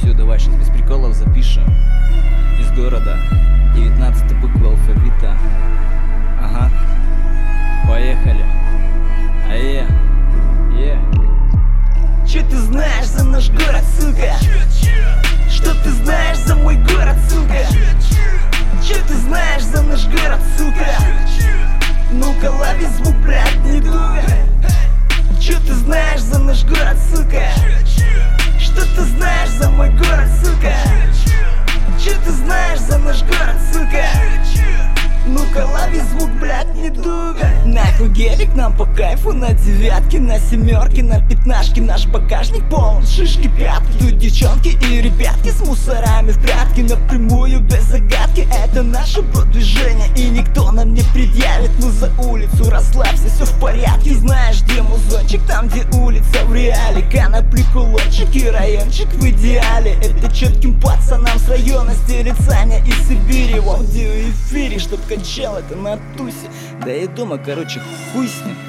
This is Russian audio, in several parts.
Все, давай, сейчас без приколов запишем. Из города, 19-й буква алфавита. Ага, поехали. Ае, Че ты знаешь за наш город, сука? Что ты знаешь за мой город, сука? Че ты знаешь за наш город, сука? Ну-ка лови звук, брат, не дуй. Че ты знаешь за наш город, сука? Что ты знаешь за мой город, сука? Че ты знаешь за наш город, сука? Ну-ка лови звук, брат, не дуй. Нахуй гелик нам по кайфу, на девятке, на семерке, на пятнашке. Наш багажник полон шишки, пятки. Тут девчонки и ребятки с мусорами в прятки. Напрямую, без загадки, это наше продвижение. И никто нам не предъявит, мы за улицу, расслабься, все в порядке. Знаешь, где музончик, там где улица в реале. Конопли, кулончик и райончик в идеале. Это четким пацанам с района стелит Саня из Сибири. В аудиоэфире, чтоб качал это на тусе. Да и дома, короче, хуй с ним.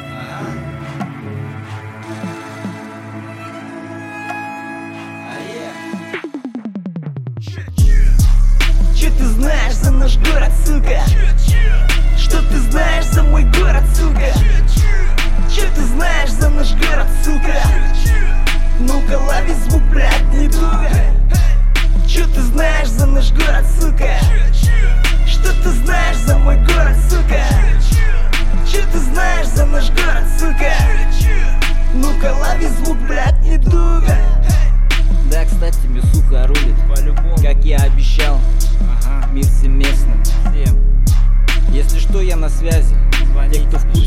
Че ты знаешь за наш город, сука? Что ты знаешь за мой город, сука? Че ты знаешь за наш город, сука? Ну-ка лови звук, брат, не дуй. Че ты знаешь за наш город, сука? Что ты знаешь за мой город, сука? Че ты знаешь за наш город, сука? Ну-ка лови звук, брат, не дуй. да, кстати, Мисуха рулит, по-любому, как я обещал. Ага, мир всем местным. Всем. Если что, я на связи. Те, кто в